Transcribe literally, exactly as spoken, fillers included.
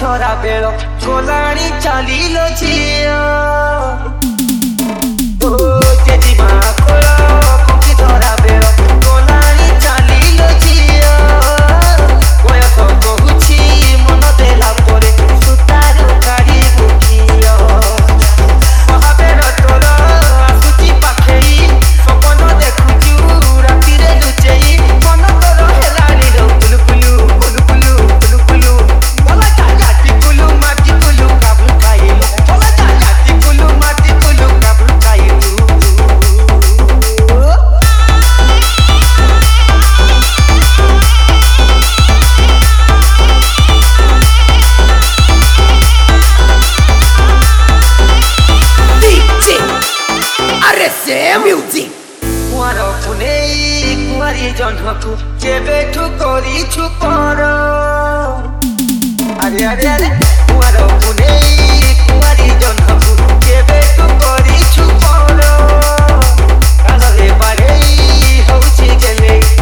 ଧରା ବେଳ ଗଲାଣି ଚାଲିଲ ଝିଅ ଓ ଜେଜିମା କୋଳ କୁକି ଧରା ବେଳ ଗଲାଣି ଚାଲିଲ ଝିଅ ବୟସ କହୁଛି ମନ ଦେଲା ପରେ ସୁତାରୁ କାଢିବୁ ଝିଅ ମହାବେର ତୋର ଆସୁଛି ପାଖେଇ ସପନ ଦେଖୁଛୁ ରାତିରେ ଲୁଚେଇ ମନ ତୋର ହେଲାଣି ର କୁଲୁ କୁଲୁ କୁଲୁ କୁଲୁ କୁଲୁ କୁଲୁ ବୋଲା ଜାତି କୁଲୁ ମାଟି କୁଲୁ କାବୁ ଖାଇଲୁ ବୋଲା ଜାତି କୁଲୁ ମାଟି କୁଲୁ କାବୁ ଖାଇଲୁ Music କୁଆଁର ପୁନେଇ କୁଆରୀ ଜହ୍ନକୁ କେବେଠୁ କରିଛୁ ପର ଆରେ ଆରେ ଆରେ କୁଆଁର ପୁନେଇ କୁଆରୀ ଜହ୍ନକୁ କେବେଠୁ କରିଛୁ ପର କାନରେ ବାଡ଼େଇ ହଉଛି ଗେଲେଇ